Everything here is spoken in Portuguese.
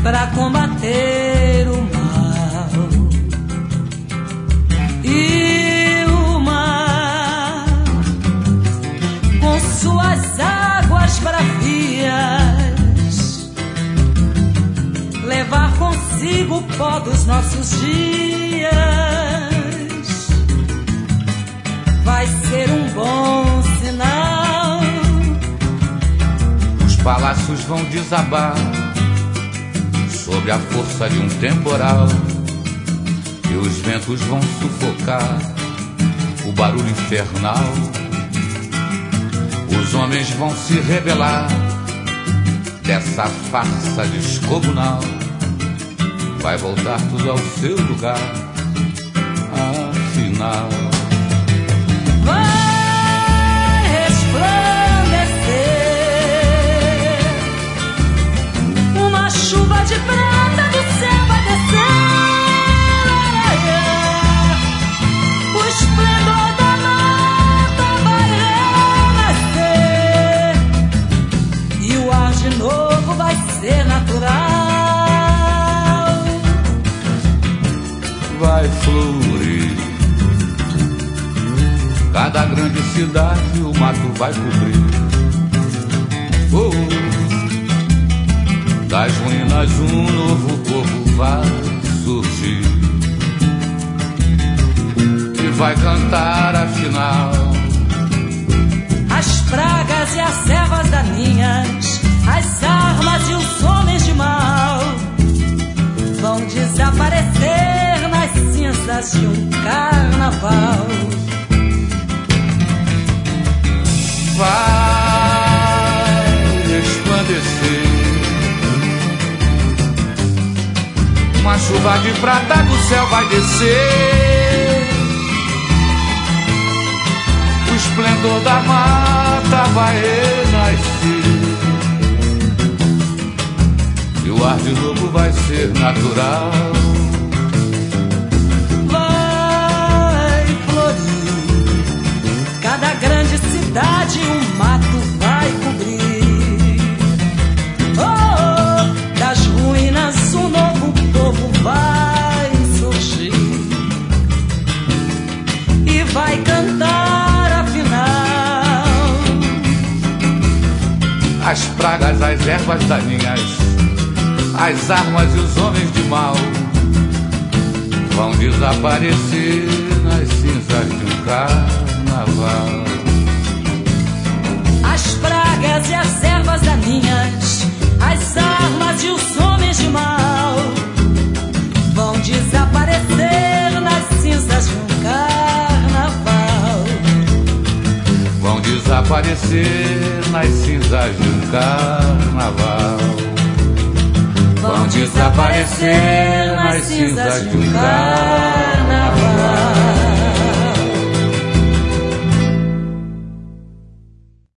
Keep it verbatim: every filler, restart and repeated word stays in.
para combater o mal. E o mar, com suas águas bravias, levar consigo o pó dos nossos dias, vai ser um bom sinal. Os palácios vão desabar sob a força de um temporal, e os ventos vão sufocar o barulho infernal. Os homens vão se rebelar dessa farsa descomunal. Vai voltar tudo ao seu lugar, afinal. Vai resplandecer, uma chuva de prata do céu vai descer. O esplendor da mata vai renascer, e o ar de novo vai ser natural. Vai florir cada grande cidade, o mato vai cobrir. Oh, das ruínas um novo povo vai surgir e vai cantar afinal. As pragas e as ervas daninhas, as armas e os homens de mal vão desaparecer nas cinzas de um carnaval. Vai resplandecer uma chuva de prata do céu vai descer. O esplendor da mata vai renascer, e o ar de novo vai ser natural. Vai florir cada grande cidade, um mato vai cobrir. Oh, das ruínas um novo povo vai surgir e vai cantar afinal. As pragas, as ervas daninhas, as armas e os homens de mal vão desaparecer nas cinzas de um carnaval. As pragas e as ervas daninhas, as armas e os homens de mal vão desaparecer nas cinzas de um carnaval. Vão desaparecer nas cinzas de um carnaval. Vão desaparecer nas cinzas de um carnaval.